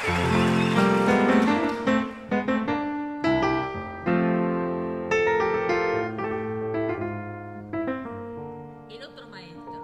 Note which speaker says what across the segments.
Speaker 1: El otro maestro.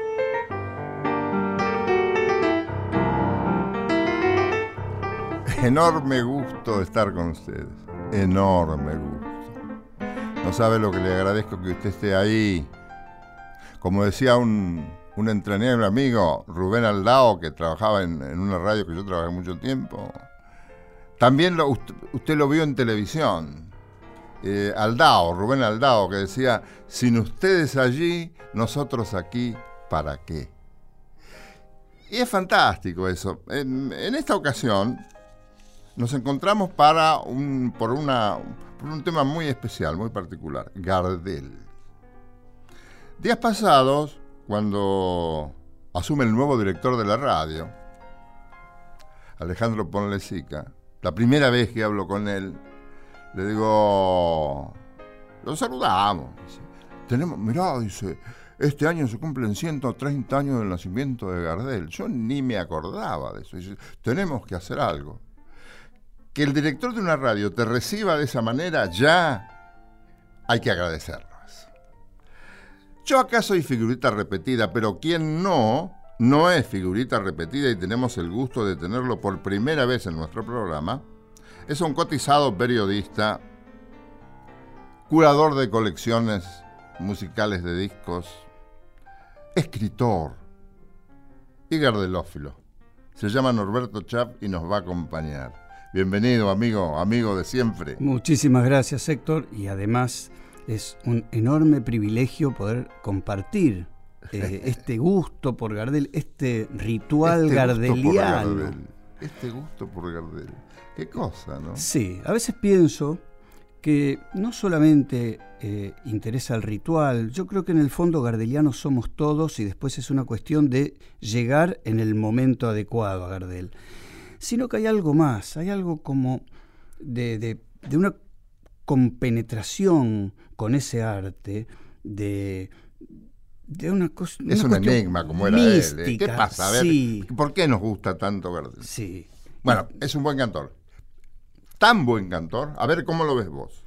Speaker 2: Enorme gusto estar con ustedes. Enorme gusto. No sabe lo que le agradezco que usted esté ahí. Como decía un entrañable amigo, Rubén Aldao, que trabajaba en una radio que yo trabajé mucho tiempo. También usted lo vio en televisión. Rubén Aldao, que decía, sin ustedes allí, nosotros aquí, ¿para qué? Y es fantástico eso. En esta ocasión nos encontramos por un tema muy especial, muy particular, Gardel. Días pasados, cuando asume el nuevo director de la radio, Alejandro Ponlecica, la primera vez que hablo con él, le digo, lo saludamos. Dice, mirá, dice, este año se cumplen 130 años del nacimiento de Gardel. Yo ni me acordaba de eso. Dice, tenemos que hacer algo. Que el director de una radio te reciba de esa manera, ya hay que agradecerlo. Yo acá soy figurita repetida, pero quien no es figurita repetida y tenemos el gusto de tenerlo por primera vez en nuestro programa, es un cotizado periodista, curador de colecciones musicales de discos, escritor y gardelófilo. Se llama Norberto Chaff y nos va a acompañar. Bienvenido, amigo de siempre.
Speaker 3: Muchísimas gracias, Héctor, y además es un enorme privilegio poder compartir este gusto por Gardel, este ritual gardeliano.
Speaker 2: Este gusto por Gardel. Qué cosa, ¿no?
Speaker 3: Sí, a veces pienso que no solamente interesa el ritual, yo creo que en el fondo gardelianos somos todos y después es una cuestión de llegar en el momento adecuado a Gardel. Sino que hay algo más, hay algo como de una compenetración con ese arte, de una cosa.
Speaker 2: Es un enigma, como era
Speaker 3: mística,
Speaker 2: él. ¿Qué pasa? A ver,
Speaker 3: sí.
Speaker 2: ¿Por qué nos gusta tanto Gardel?
Speaker 3: Sí.
Speaker 2: Bueno, es un buen cantor. Tan buen cantor. A ver, ¿cómo lo ves vos?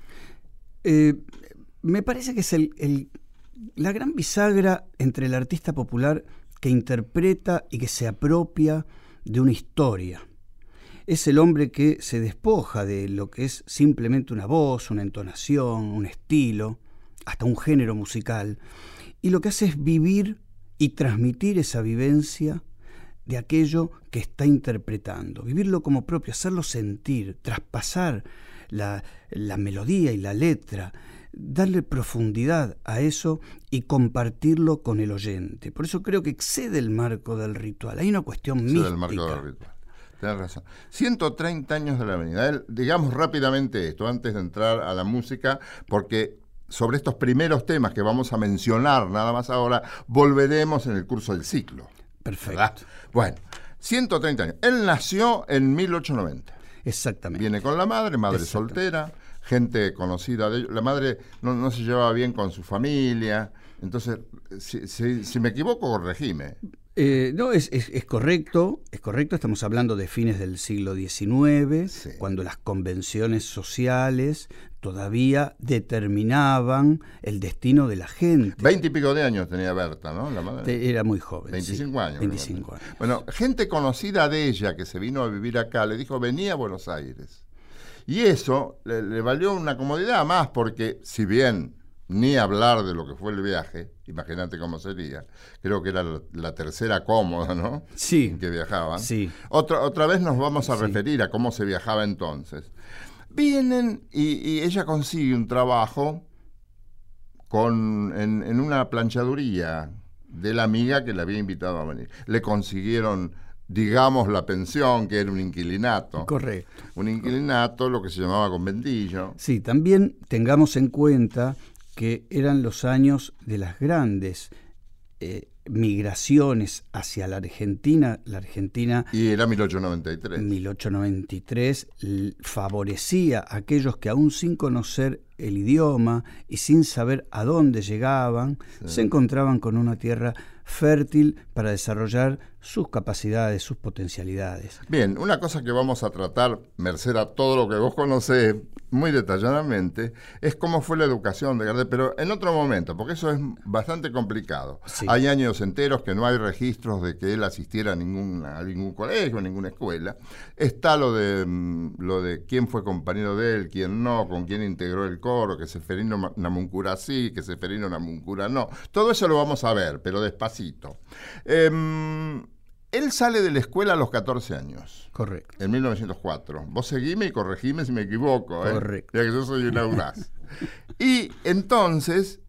Speaker 3: Me parece que es la gran bisagra entre el artista popular que interpreta y que se apropia de una historia. Es el hombre que se despoja de lo que es simplemente una voz, una entonación, un estilo, hasta un género musical, y lo que hace es vivir y transmitir esa vivencia de aquello que está interpretando, vivirlo como propio, hacerlo sentir, traspasar la melodía y la letra, darle profundidad a eso y compartirlo con el oyente. Por eso creo que excede el marco del ritual. Hay una cuestión mística.
Speaker 2: Excede el marco del ritual. Tienes razón. 130 años de la avenida. Digamos rápidamente esto, antes de entrar a la música, porque sobre estos primeros temas que vamos a mencionar nada más ahora, volveremos en el curso del ciclo.
Speaker 3: Perfecto.
Speaker 2: ¿Verdad? Bueno, 130 años. Él nació en 1890.
Speaker 3: Exactamente.
Speaker 2: Viene con la madre soltera, gente conocida de ellos. La madre no se llevaba bien con su familia. Entonces, si me equivoco, corregime.
Speaker 3: No, es correcto, estamos hablando de fines del siglo XIX,
Speaker 2: Sí.
Speaker 3: Cuando las convenciones sociales todavía determinaban el destino de la gente.
Speaker 2: 20 y pico de años tenía Berta, ¿no? La madre.
Speaker 3: Era muy joven.
Speaker 2: 25
Speaker 3: sí,
Speaker 2: años.
Speaker 3: 25 años.
Speaker 2: Bueno, gente conocida de ella que se vino a vivir acá, le dijo, vení a Buenos Aires. Y eso le valió una comodidad más, porque si bien ni hablar de lo que fue el viaje, imagínate cómo sería, creo que era la tercera cómoda, ¿no?
Speaker 3: Sí.
Speaker 2: En que viajaban.
Speaker 3: Sí.
Speaker 2: Otra vez nos vamos a
Speaker 3: Sí.
Speaker 2: referir a cómo se viajaba entonces. Vienen y ella consigue un trabajo en una planchaduría de la amiga que le había invitado a venir. Le consiguieron, digamos, la pensión, que era un inquilinato.
Speaker 3: Correcto.
Speaker 2: Un inquilinato, lo que se llamaba conventillo.
Speaker 3: Sí, también tengamos en cuenta que eran los años de las grandes migraciones hacia la Argentina. La Argentina,
Speaker 2: Y era 1893.
Speaker 3: 1893, favorecía a aquellos que aún sin conocer el idioma y sin saber a dónde llegaban,
Speaker 2: Sí.
Speaker 3: se encontraban con una tierra fértil para desarrollar sus capacidades, sus potencialidades.
Speaker 2: Bien, una cosa que vamos a tratar, merced a todo lo que vos conocés muy detalladamente, es cómo fue la educación de Gardel, pero en otro momento, porque eso es bastante complicado.
Speaker 3: Sí.
Speaker 2: Hay años enteros que no hay registros de que él asistiera a ningún colegio, a ninguna escuela. Está lo de quién fue compañero de él, quién no, con quién integró el coro, que Seferino Namuncura sí, que Seferino Namuncura no. Todo eso lo vamos a ver, pero despacito. Él sale de la escuela a los 14 años.
Speaker 3: Correcto.
Speaker 2: En 1904. Vos seguime y corregime si me equivoco.
Speaker 3: Correcto.
Speaker 2: Ya que yo soy un audaz. Y entonces,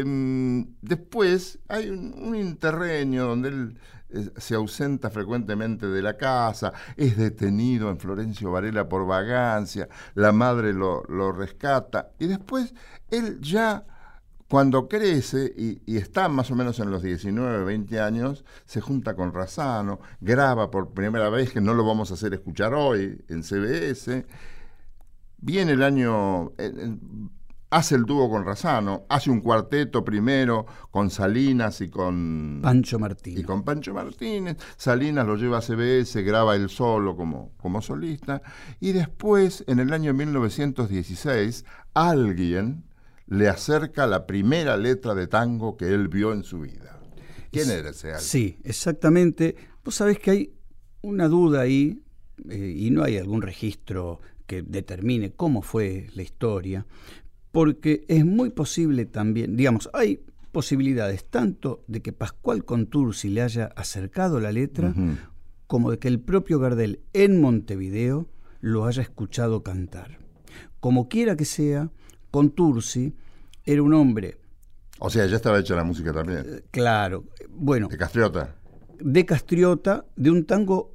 Speaker 2: después hay un interreño donde él se ausenta frecuentemente de la casa, es detenido en Florencio Varela por vagancia, la madre lo rescata, y después él ya, cuando crece y está más o menos en los 19, 20 años, se junta con Razzano, graba por primera vez, que no lo vamos a hacer escuchar hoy, en CBS. Viene el año, hace el dúo con Razzano, hace un cuarteto primero con Salinas y con
Speaker 3: Pancho Martínez.
Speaker 2: Y con Pancho Martínez. Salinas lo lleva a CBS, graba él solo como solista. Y después, en el año 1916, alguien le acerca la primera letra de tango que él vio en su vida. ¿Quién era ese alguien?
Speaker 3: Sí, exactamente. Vos sabés que hay una duda ahí, y no hay algún registro que determine cómo fue la historia, porque es muy posible también, digamos, hay posibilidades tanto de que Pascual Contursi le haya acercado la letra, como de que el propio Gardel en Montevideo lo haya escuchado cantar. Como quiera que sea, Contursi era un hombre...
Speaker 2: O sea, ya estaba hecha la música también.
Speaker 3: Claro, bueno...
Speaker 2: ¿De Castriota?
Speaker 3: De Castriota, de un tango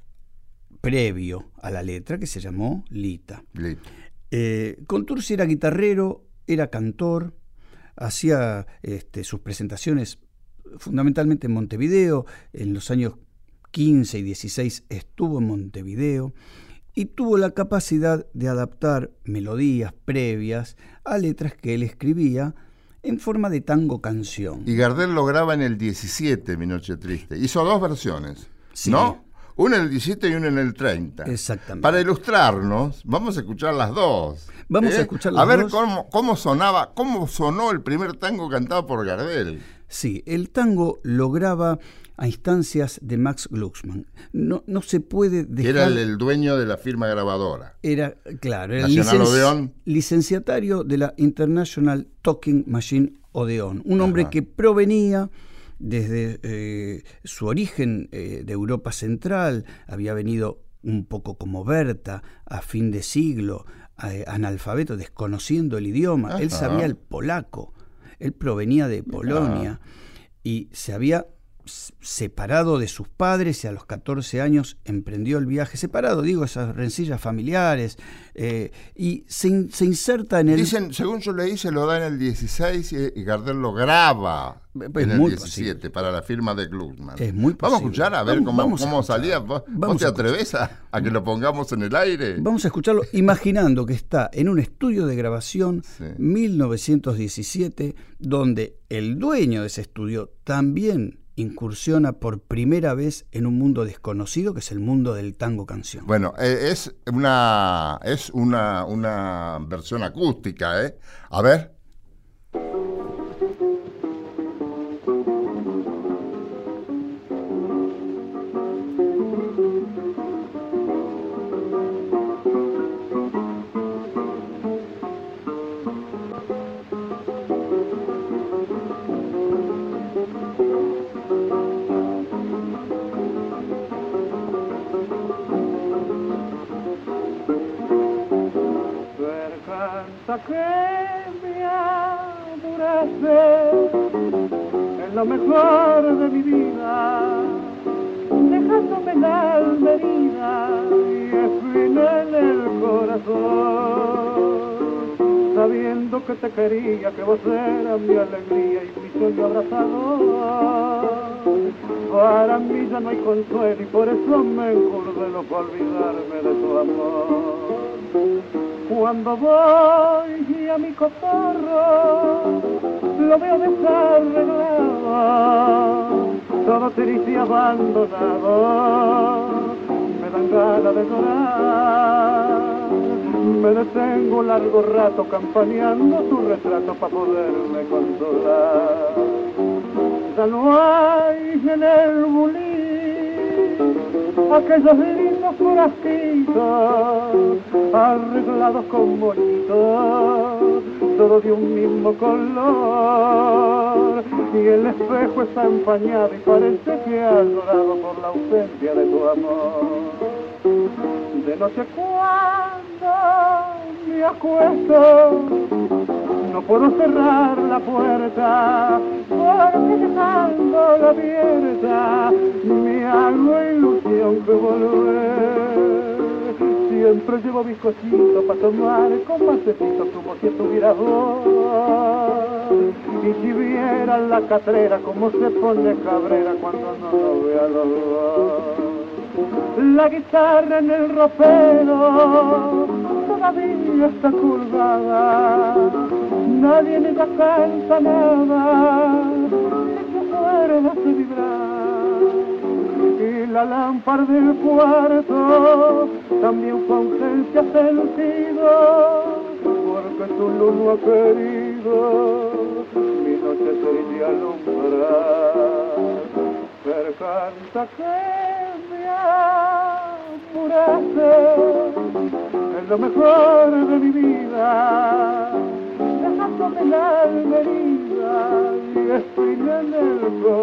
Speaker 3: previo a la letra que se llamó Lita. Contursi era guitarrero, era cantor, hacía sus presentaciones fundamentalmente en Montevideo, en los años 15 y 16 estuvo en Montevideo, y tuvo la capacidad de adaptar melodías previas a letras que él escribía en forma de tango canción.
Speaker 2: Y Gardel lo graba en el 17, Mi Noche Triste. Hizo dos versiones,
Speaker 3: sí,
Speaker 2: ¿no? Una en el 17 y una en el 30.
Speaker 3: Exactamente.
Speaker 2: Para ilustrarnos, vamos a escuchar las dos.
Speaker 3: Vamos a escuchar las
Speaker 2: dos. A ver cómo sonó el primer tango cantado por Gardel.
Speaker 3: Sí, el tango lo graba a instancias de Max Glucksmann. No se puede dejar...
Speaker 2: Era el dueño de la firma grabadora.
Speaker 3: Era, claro, era licenciatario de la International Talking Machine Odeon. Un hombre que provenía desde su origen de Europa Central, había venido un poco como Berta, a fin de siglo, analfabeto, desconociendo el idioma. Ajá. Él sabía el polaco, él provenía de Polonia y se había separado de sus padres y a los 14 años emprendió el viaje, separado, digo, esas rencillas familiares, y se inserta en el...
Speaker 2: Dicen, según yo leí, se lo da en el 16 y Gardel lo graba en el 17 posible. Para la firma de Glucksmann.
Speaker 3: Es muy posible.
Speaker 2: Vamos a escuchar a ver cómo salía. ¿Vos te atreves a que lo pongamos en el aire?
Speaker 3: Vamos a escucharlo imaginando que está en un estudio de grabación, 1917, donde el dueño de ese estudio también incursiona por primera vez en un mundo desconocido, que es el mundo del tango canción.
Speaker 2: Bueno, es una versión acústica, ¿eh? A ver.
Speaker 1: Que me amorase en lo mejor de mi vida, dejándome la alma herida y espina en el corazón, sabiendo que te quería, que vos eras mi alegría y mi sueño abrazador. Para mí ya no hay consuelo y por eso me encurdelo para olvidarme de tu amor. Cuando voy a mi cotorro, lo veo desarreglado, todo triste y abandonado, me dan ganas de llorar. Me detengo un largo rato campaneando tu retrato para poderme consolar. Ya no hay en el bulín aquellos lindos frasquitos arreglados con bonitos, todo de un mismo color, y el espejo está empañado y parece que ha llorado por la ausencia de tu amor. De noche cuando me acuesto no puedo cerrar la puerta, porque dejándola abierta me hago ilusión que volver. Siempre llevo bizcochitos para tomar con macecitos como si estuviera vos. Y si vieran la catrera como se pone cabrera cuando no lo vea los dos. La guitarra en el ropero todavía está colgada, nadie le da canta nada, se acuerda de vibrar. Y la lámpara del cuarto también fue ausencia sentido, porque tu luz no ha querido mi noche sería alumbrar. Pero canta que me apuraste en lo mejor de mi vida, dejándome la alma herida y espina en el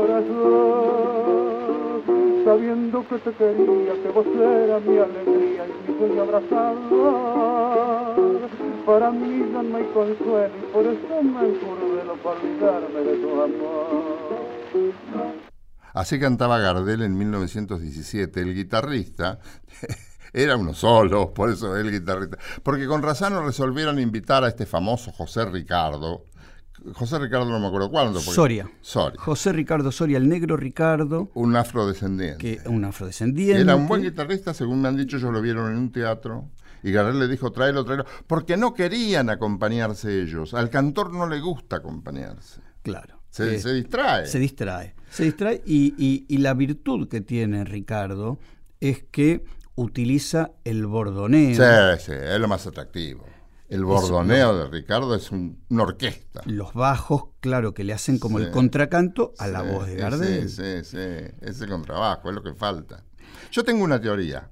Speaker 1: corazón, sabiendo que te quería, que vos eras mi alegría y mi sueño abrazador. Para mí ya no hay consuelo y por eso me encurdelo para olvidarme de tu amor.
Speaker 2: Así cantaba Gardel en 1917. El guitarrista era uno solo, por eso el guitarrista. Porque con Razzano resolvieron invitar a este famoso José Ricardo. José Ricardo no me acuerdo cuándo.
Speaker 3: Soria. José Ricardo Soria, el negro Ricardo.
Speaker 2: Un afrodescendiente.
Speaker 3: Un afrodescendiente.
Speaker 2: Era un buen guitarrista, según me han dicho, ellos lo vieron en un teatro. Y Gardel le dijo, tráelo, porque no querían acompañarse ellos. Al cantor no le gusta acompañarse.
Speaker 3: Claro.
Speaker 2: Se distrae.
Speaker 3: Se distrae y la virtud que tiene Ricardo es que utiliza el bordoneo.
Speaker 2: Sí, es lo más atractivo. El bordoneo de Ricardo es una orquesta.
Speaker 3: Los bajos, claro, que le hacen como el contracanto a la voz de Gardel.
Speaker 2: Sí, ese contrabajo es lo que falta. Yo tengo una teoría.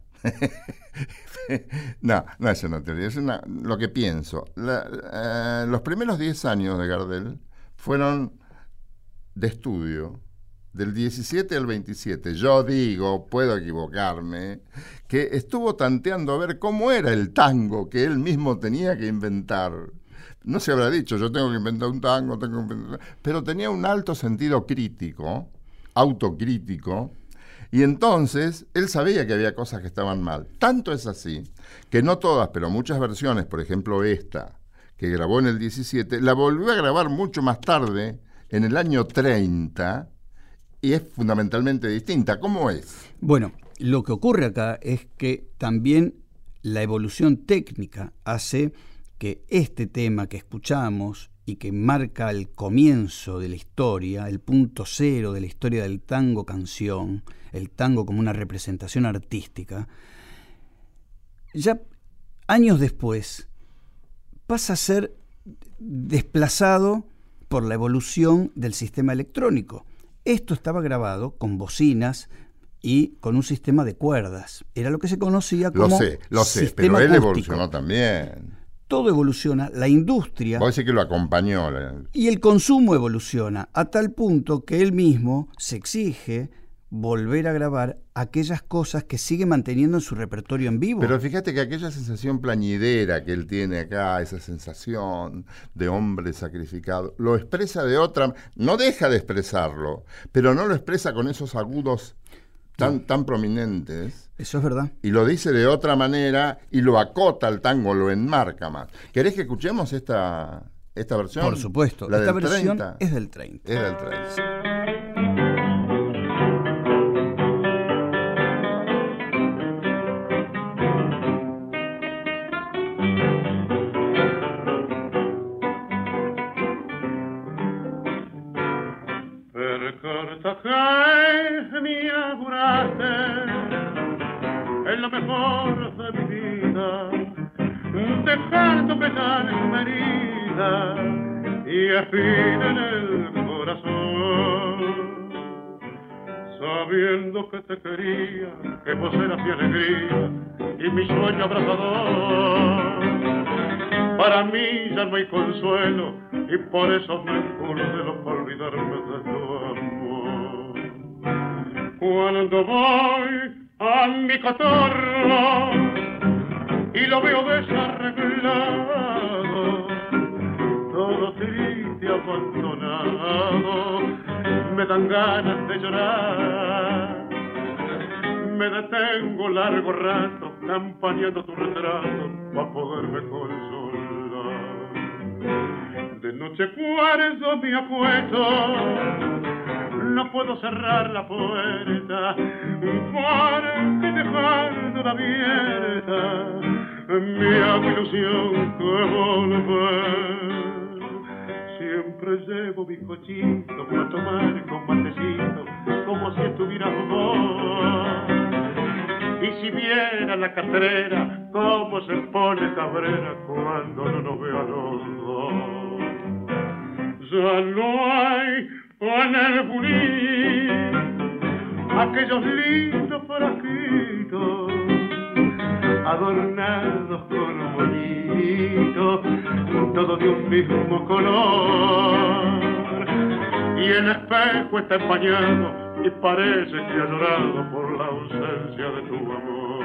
Speaker 2: No es una teoría, es lo que pienso. Los primeros 10 años de Gardel fueron de estudio, del 17 al 27. Yo digo, puedo equivocarme, que estuvo tanteando a ver cómo era el tango que él mismo tenía que inventar. No se habrá dicho, yo tengo que inventar un tango, pero tenía un alto sentido crítico, autocrítico, y entonces él sabía que había cosas que estaban mal. Tanto es así, que no todas, pero muchas versiones, por ejemplo esta, que grabó en el 17, la volvió a grabar mucho más tarde, en el año 30, y es fundamentalmente distinta. ¿Cómo es?
Speaker 3: Bueno, lo que ocurre acá es que también la evolución técnica hace que este tema que escuchamos y que marca el comienzo de la historia, el punto cero de la historia del tango canción, el tango como una representación artística, ya años después pasa a ser desplazado por la evolución del sistema electrónico. Esto estaba grabado con bocinas y con un sistema de cuerdas. Era lo que se conocía como
Speaker 2: Lo sé,
Speaker 3: sistema
Speaker 2: pero él
Speaker 3: acústico.
Speaker 2: evolucionó también.
Speaker 3: Todo evoluciona, la industria...
Speaker 2: Vos decís que lo acompañó.
Speaker 3: Y el consumo evoluciona, a tal punto que él mismo se exige volver a grabar aquellas cosas que sigue manteniendo en su repertorio en vivo.
Speaker 2: Pero fíjate que aquella sensación plañidera que él tiene acá, esa sensación de hombre sacrificado, lo expresa de otra, no deja de expresarlo, pero no lo expresa con esos agudos tan prominentes.
Speaker 3: Eso es verdad.
Speaker 2: Y lo dice de otra manera y lo acota al tango, lo enmarca más. ¿Querés que escuchemos esta versión?
Speaker 3: Por supuesto. Esta versión es del 30.
Speaker 2: Es del 30. Sí.
Speaker 1: Per Cartagena lo mejor de mi vida, dejando penar mi herida y espina en el corazón. Sabiendo que te quería, que vos eras mi alegría y mi sueño abrazador. Para mí ya no hay consuelo y por eso me encurdelo para olvidarme de tu amor. Cuando voy a mi cotorro y lo veo desarreglado, todo triste, abandonado, me dan ganas de llorar. Me detengo largo rato campaneando tu retrato para poderme consolar. De noche cuando me acuesto no puedo cerrar la puerta porque dejándola abierta me hago ilusión que volver. Siempre llevo mi cochito para tomar con matecito como si estuvieras vos. Y si viera la catrera cómo se pone cabrera cuando no nos ve a los dos. Ya no hay en el Junín aquellos lindos frasquitos adornados con moñitos, todos de un mismo color. Y el espejo está empañado y parece que ha llorado por la ausencia de tu amor.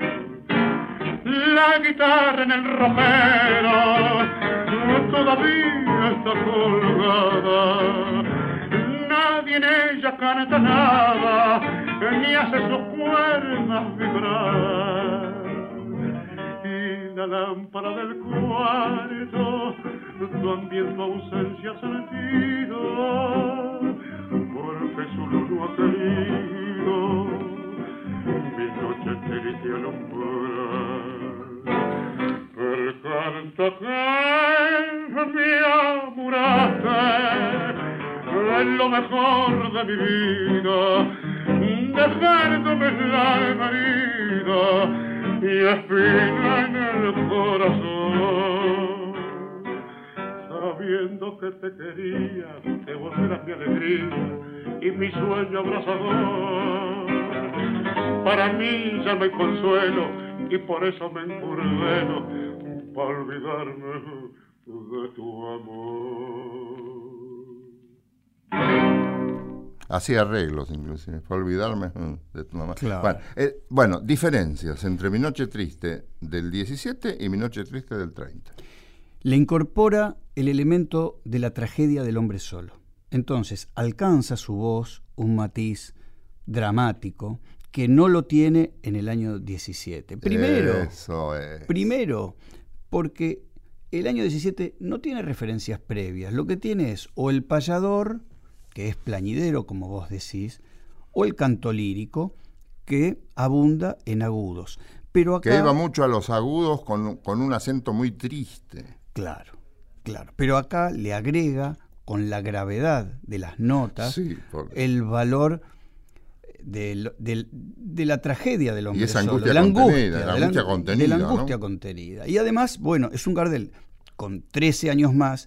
Speaker 1: La guitarra en el ropero todavía está colgada, nadie en ella canta nada, ni hace sus cuerdas vibrar. Y la lámpara del cuarto también tu ausencia ha sentido, porque su luz no ha querido mi noche triste alumbrar. El canto que me amuraste es lo mejor de mi vida, dejándome la herida y espina en el corazón. Sabiendo que te quería, que vos eras mi alegría y mi sueño abrazador. Para mí ya no hay consuelo y por eso me encurdelo para olvidarme de tu amor.
Speaker 2: Hacía arreglos inclusive, para olvidarme de tu mamá.
Speaker 3: Claro.
Speaker 2: Bueno, diferencias entre Mi Noche Triste del 17 y Mi Noche Triste del 30.
Speaker 3: Le incorpora el elemento de la tragedia del hombre solo. Entonces, alcanza su voz un matiz dramático que no lo tiene en el año 17. Primero, porque el año 17 no tiene referencias previas. Lo que tiene es o el payador, que es plañidero, como vos decís, o el canto lírico, que abunda en agudos. Pero acá,
Speaker 2: que iba mucho a los agudos con un acento muy triste.
Speaker 3: Claro. Pero acá le agrega, con la gravedad de las notas, el valor de la tragedia del hombre
Speaker 2: y esa
Speaker 3: solo,
Speaker 2: angustia
Speaker 3: de
Speaker 2: contenida,
Speaker 3: la angustia contenida. Y además, bueno, es un Gardel con 13 años más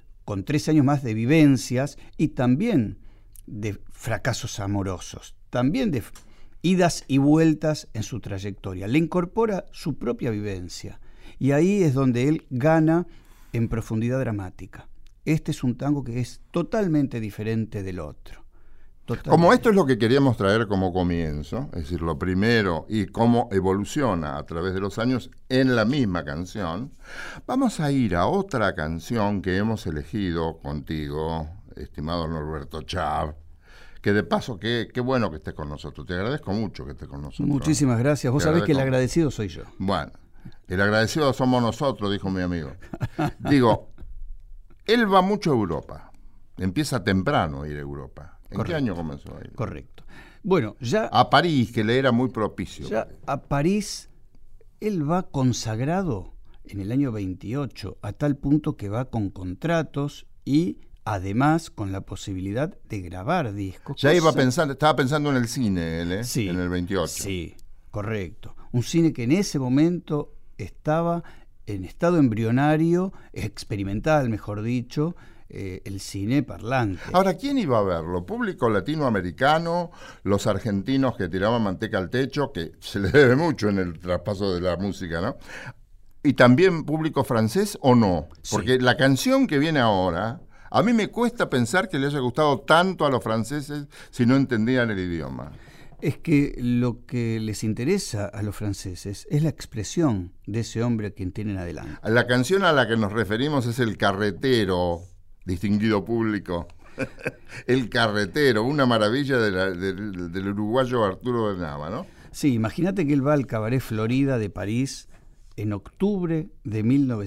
Speaker 3: de vivencias y también de fracasos amorosos, también de idas y vueltas en su trayectoria. Le incorpora su propia vivencia y ahí es donde él gana en profundidad dramática. Este es un tango que es totalmente diferente del otro.
Speaker 2: Como esto es lo que queríamos traer como comienzo, es decir, lo primero y cómo evoluciona a través de los años en la misma canción, vamos a ir a otra canción que hemos elegido contigo, estimado Norberto Chav, que de paso, qué bueno que estés con nosotros. Te agradezco mucho que estés con nosotros.
Speaker 3: Muchísimas gracias. Vos sabés que el agradecido soy yo.
Speaker 2: Bueno, el agradecido somos nosotros, dijo mi amigo. Digo, él va mucho a Europa. Empieza temprano a ir a Europa. ¿En qué año comenzó a ir?
Speaker 3: Correcto. Bueno, ya...
Speaker 2: A París, que le era muy propicio.
Speaker 3: Ya a París, él va consagrado en el año 28, a tal punto que va con contratos y además con la posibilidad de grabar discos.
Speaker 2: Ya estaba pensando en el cine él, ¿eh?
Speaker 3: Sí,
Speaker 2: en el 28.
Speaker 3: Sí, Correcto. Un cine que en ese momento estaba en estado embrionario, experimental, mejor dicho, el cine parlante.
Speaker 2: Ahora, ¿quién iba a verlo? ¿Público latinoamericano? ¿Los argentinos que tiraban manteca al techo? Que se les debe mucho en el traspaso de la música, ¿no? ¿Y también público francés o no? Porque la canción que viene ahora, a mí me cuesta pensar que le haya gustado tanto a los franceses si no entendían el idioma.
Speaker 3: Es que lo que les interesa a los franceses es la expresión de ese hombre a quien tienen adelante.
Speaker 2: La canción a la que nos referimos es El Carretero, distinguido público. El Carretero, una maravilla del uruguayo Arturo de Nava, ¿no?
Speaker 3: Sí, imagínate que él va al Cabaret Florida de París en octubre de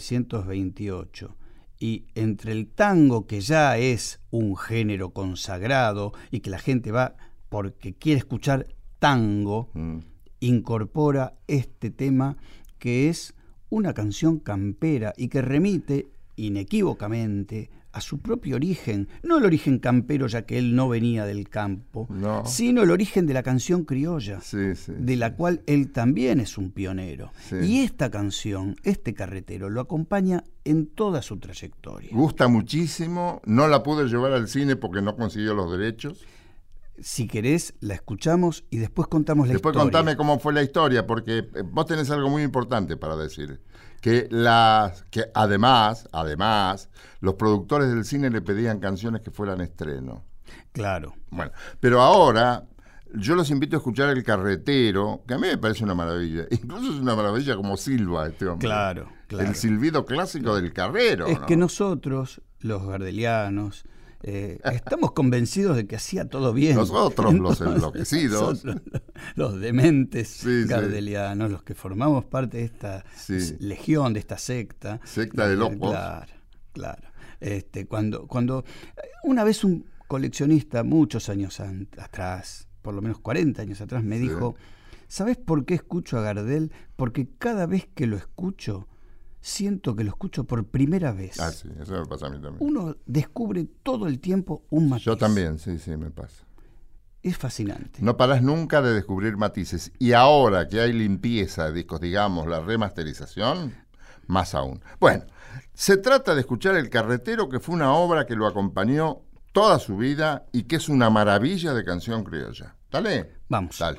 Speaker 3: 1928. Y entre el tango, que ya es un género consagrado y que la gente va porque quiere escuchar tango, incorpora este tema que es una canción campera y que remite inequívocamente a su propio origen, no el origen campero, ya que él no venía del campo,
Speaker 2: no,
Speaker 3: sino el origen de la canción criolla, de la cual él también es un pionero. Sí. Y esta canción, este carretero, lo acompaña en toda su trayectoria.
Speaker 2: Gusta muchísimo, no la pude llevar al cine porque no consiguió los derechos.
Speaker 3: Si querés, la escuchamos y después contamos la historia.
Speaker 2: Después contame cómo fue la historia, porque vos tenés algo muy importante para decir. Que además, los productores del cine le pedían canciones que fueran estreno.
Speaker 3: Claro.
Speaker 2: Bueno, pero ahora yo los invito a escuchar El Carretero, que a mí me parece una maravilla. Incluso es una maravilla como silba este hombre.
Speaker 3: Claro.
Speaker 2: El silbido clásico del carrero.
Speaker 3: Es
Speaker 2: ¿no?
Speaker 3: que nosotros, los gardelianos, estamos convencidos de que hacía todo bien.
Speaker 2: Nosotros, los enloquecidos.
Speaker 3: Los dementes gardelianos, los que formamos parte de esta legión, de esta secta.
Speaker 2: Secta de locos.
Speaker 3: Claro. Cuando una vez un coleccionista, muchos años atrás, por lo menos 40 años atrás, me dijo, ¿sabés por qué escucho a Gardel? Porque cada vez que lo escucho, siento que lo escucho por primera vez.
Speaker 2: Ah, sí, eso me pasa a mí también.
Speaker 3: Uno descubre todo el tiempo un matiz.
Speaker 2: Yo también, sí, me pasa.
Speaker 3: Es fascinante.
Speaker 2: No parás nunca de descubrir matices. Y ahora que hay limpieza de discos, digamos, la remasterización, más aún. Bueno, se trata de escuchar El Carretero, que fue una obra que lo acompañó toda su vida y que es una maravilla de canción criolla. ¿Dale?
Speaker 3: Vamos.
Speaker 2: Dale.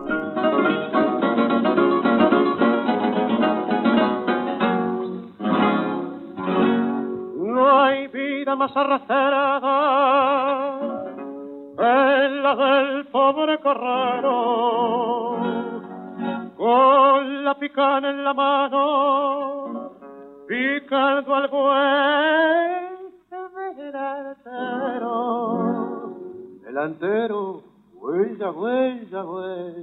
Speaker 1: No hay vida más arrastrada en la del pobre correro, con la picana en la mano, picando al buey delantero, huella, huella, huella.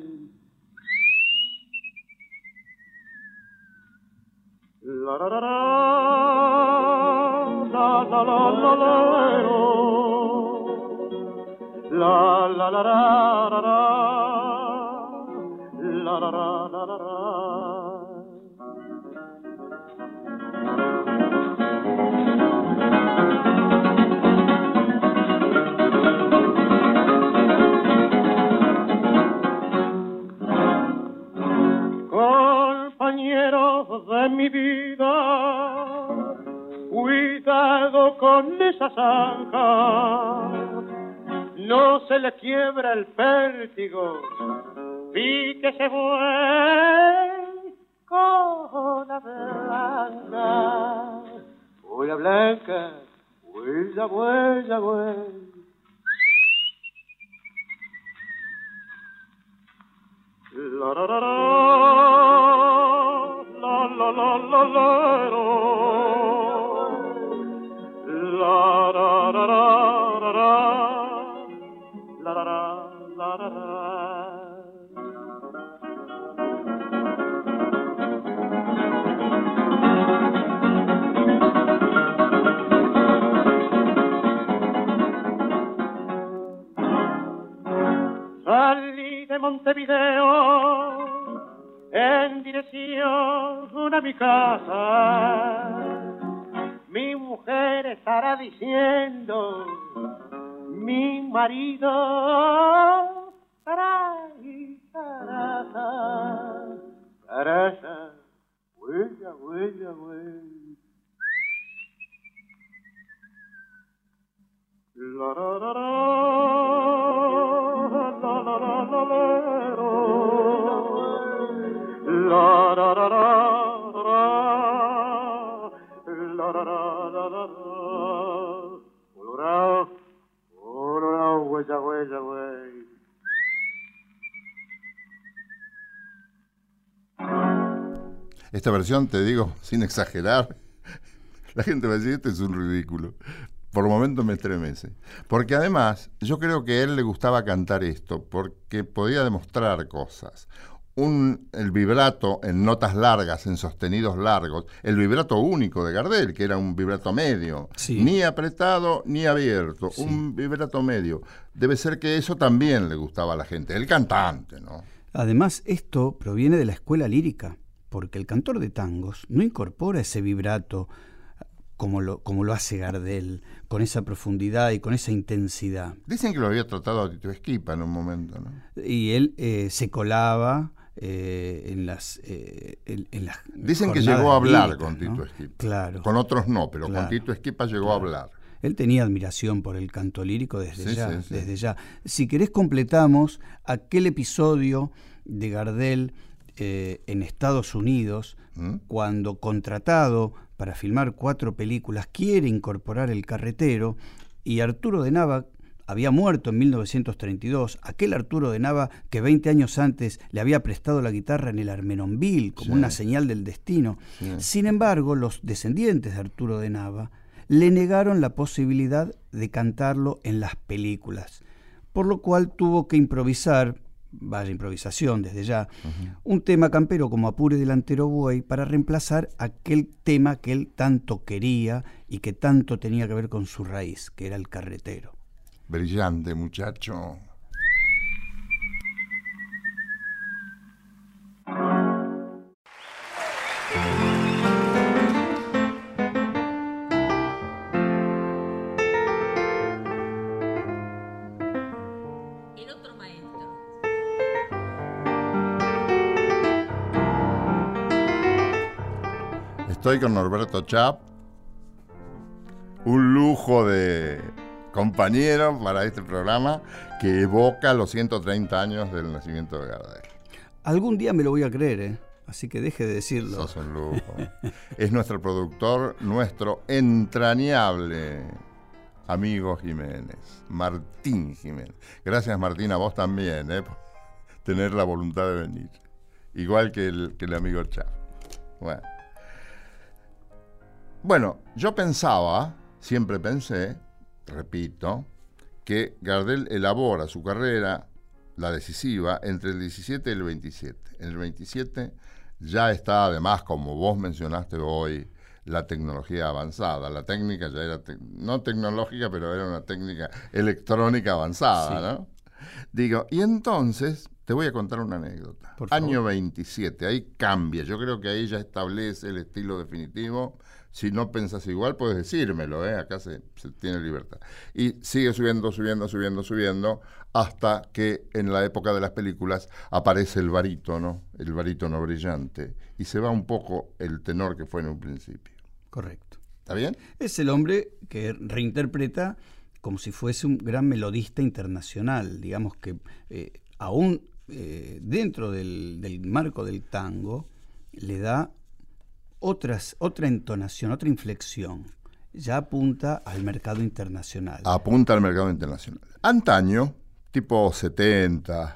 Speaker 1: La la la la la la la la la la la la la la. Compañeros de mi vida, cuidado con esa zanja, no se le quiebra el pértigo, píquese buen con la blanca, huella blanca, huella, huella, huella. La la la la la la la la la la la la la. Salí de Montevideo en dirección a mi casa. Mi mujer estará diciendo, mi marido Caraza, huella, huella, huella. La la la la, la la la la la, la la la la, la la la la la, olorao, olorao, huella, huella, huella.
Speaker 2: Esta versión, te digo, sin exagerar, la gente va a decir, este es un ridículo. Por momentos me estremece. Porque además, yo creo que a él le gustaba cantar esto, porque podía demostrar cosas. El vibrato en notas largas, en sostenidos largos, el vibrato único de Gardel, que era un vibrato medio,
Speaker 3: sí.
Speaker 2: Ni apretado ni abierto, sí. Un vibrato medio. Debe ser que eso también le gustaba a la gente, el cantante, ¿no?
Speaker 3: Además, esto proviene de la escuela lírica, porque el cantor de tangos no incorpora ese vibrato como lo hace Gardel, con esa profundidad y con esa intensidad.
Speaker 2: Dicen que lo había tratado a Tito Esquipa en un momento, ¿no?
Speaker 3: Y él se colaba en las
Speaker 2: dicen que llegó a hablar
Speaker 3: líricas,
Speaker 2: con Tito,
Speaker 3: ¿no?
Speaker 2: Esquipa.
Speaker 3: Claro.
Speaker 2: Con otros no, pero
Speaker 3: Claro.
Speaker 2: con Tito Esquipa llegó a hablar.
Speaker 3: Él tenía admiración por el canto lírico desde
Speaker 2: Sí,
Speaker 3: ya,
Speaker 2: sí.
Speaker 3: desde ya. Si querés completamos aquel episodio de Gardel en Estados Unidos, cuando contratado para filmar 4 películas, quiere incorporar el carretero, y Arturo de Nava había muerto en 1932, aquel Arturo de Nava que 20 años antes le había prestado la guitarra en el Armenonville como
Speaker 2: Sí.
Speaker 3: una señal del destino.
Speaker 2: Sí.
Speaker 3: Sin embargo, los descendientes de Arturo de Nava le negaron la posibilidad de cantarlo en las películas, por lo cual tuvo que improvisar, vaya improvisación desde ya, un tema campero como Apure delantero buey para reemplazar aquel tema que él tanto quería y que tanto tenía que ver con su raíz, que era el carretero.
Speaker 2: Brillante, muchacho.
Speaker 4: El otro maestro.
Speaker 2: Estoy con Norberto Chap, un lujo de compañero para este programa que evoca los 130 años del nacimiento de Gardel.
Speaker 3: Algún día me lo voy a creer, así que deje de decirlo.
Speaker 2: Sos un lujo. Es nuestro productor, nuestro entrañable amigo Jiménez, Martín Jiménez. Gracias, Martín, a vos también, por tener la voluntad de venir. Igual que el amigo Chap. Bueno, yo pensaba, siempre pensé, repito, que Gardel elabora su carrera, la decisiva, entre el 17 y el 27. En el 27 ya está, además, como vos mencionaste hoy, la tecnología avanzada. La técnica ya era, no tecnológica, pero era una técnica electrónica avanzada, sí. ¿No? Digo, y entonces te voy a contar una anécdota.
Speaker 3: Por favor.
Speaker 2: Año 27, ahí cambia. Yo creo que ahí ya establece el estilo definitivo. Si no pensás igual, puedes decírmelo, acá se tiene libertad. Y sigue subiendo, hasta que en la época de las películas aparece el barítono brillante, y se va un poco el tenor que fue en un principio.
Speaker 3: Correcto.
Speaker 2: ¿Está bien?
Speaker 3: Es el hombre que reinterpreta como si fuese un gran melodista internacional, digamos que aún dentro del marco del tango le da otra entonación, otra inflexión. Ya apunta al mercado internacional.
Speaker 2: Apunta al mercado internacional. Antaño, tipo 70s,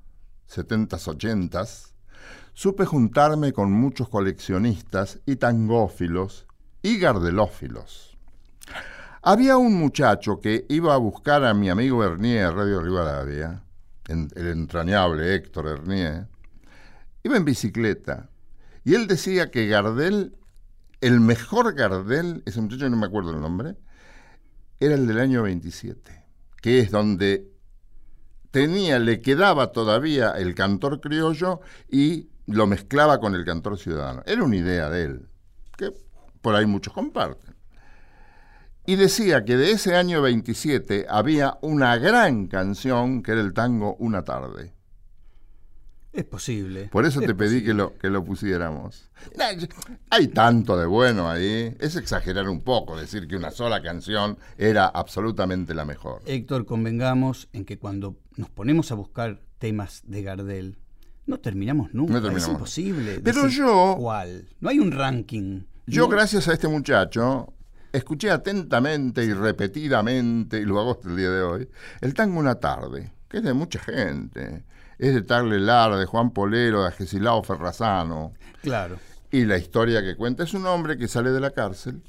Speaker 2: 80s, supe juntarme con muchos coleccionistas y tangófilos y gardelófilos. Había un muchacho que iba a buscar a mi amigo Hernier, Radio Rivadavia, el entrañable Héctor Hernier, iba en bicicleta. Y él decía que Gardel, el mejor Gardel, ese muchacho no me acuerdo el nombre, era el del año 27, que es donde le quedaba todavía el cantor criollo y lo mezclaba con el cantor ciudadano. Era una idea de él, que por ahí muchos comparten. Y decía que de ese año 27 había una gran canción que era el tango Una tarde.
Speaker 3: Es posible.
Speaker 2: Por eso
Speaker 3: es
Speaker 2: te pedí
Speaker 3: posible.
Speaker 2: que lo pusiéramos. Hay tanto de bueno ahí. Es exagerar un poco decir que una sola canción era absolutamente la mejor.
Speaker 3: Héctor, convengamos en que cuando nos ponemos a buscar temas de Gardel, no terminamos nunca.
Speaker 2: No terminamos.
Speaker 3: Es imposible.
Speaker 2: Pero
Speaker 3: decir
Speaker 2: yo-
Speaker 3: ¿cuál? No hay un ranking.
Speaker 2: Yo,
Speaker 3: ¿no?
Speaker 2: gracias a este muchacho, escuché atentamente y repetidamente, y lo hago hasta el día de hoy, el tango Una tarde, que es de mucha gente. Es de Tagle Lara, de Juan Polero, de Agesilao Ferrazano.
Speaker 3: Claro.
Speaker 2: Y la historia que cuenta es un hombre que sale de la cárcel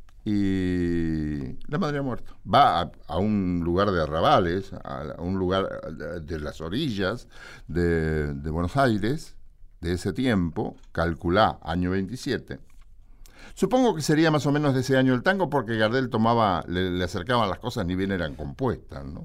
Speaker 2: y la madre ha muerto. Va a un lugar de arrabales, a un lugar de las orillas de Buenos Aires, de ese tiempo, calculá, año 27. Supongo que sería más o menos de ese año el tango, porque Gardel tomaba, le acercaban las cosas ni bien eran compuestas, ¿no?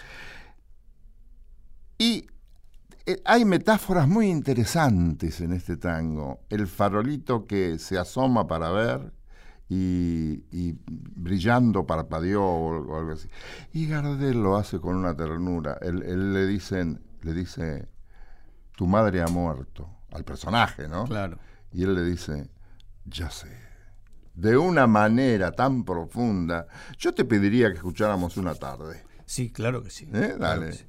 Speaker 2: Y hay metáforas muy interesantes en este tango. El farolito que se asoma para ver y brillando parpadeó o algo así. Y Gardel lo hace con una ternura. Él le dice, tu madre ha muerto, al personaje, ¿no?
Speaker 3: Claro.
Speaker 2: Y él le dice, ya sé. De una manera tan profunda. Yo te pediría que escucháramos Una tarde.
Speaker 3: Sí, claro que sí.
Speaker 2: Dale.
Speaker 3: Claro que sí.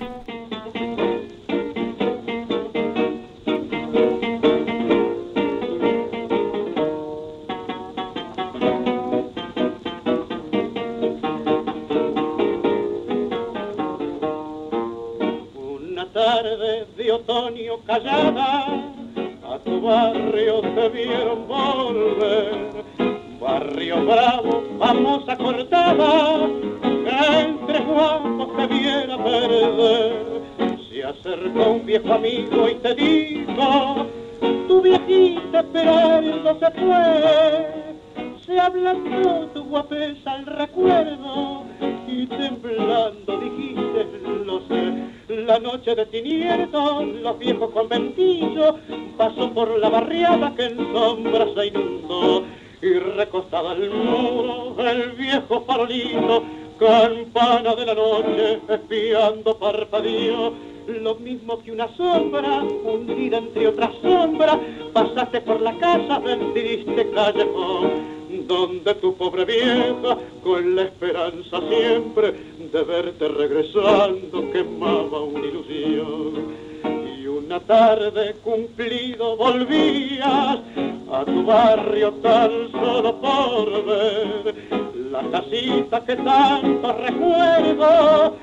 Speaker 1: Una tarde de otoño callada, a tu barrio te vieron volver. Barrio bravo, famosa cortada, que entre guapos te viera perder. Se acercó un viejo amigo y te dijo, tu viejita esperando se fue. Se ablandó tu guapesa al recuerdo y temblando dijiste, lo sé. La noche de tinieblas, los viejos conventillos, pasó por la barriada que en sombra se inundó. Y recostado al muro, el viejo farolito, campana de la noche, espiando parpadeo. Lo mismo que una sombra, hundida entre otras sombras, pasaste por la casa del triste callejón, donde tu pobre vieja, con la esperanza siempre de verte regresando, quemaba una ilusión. Y una tarde cumplido volvías a tu barrio tan solo por ver la casita que tanto recuerdo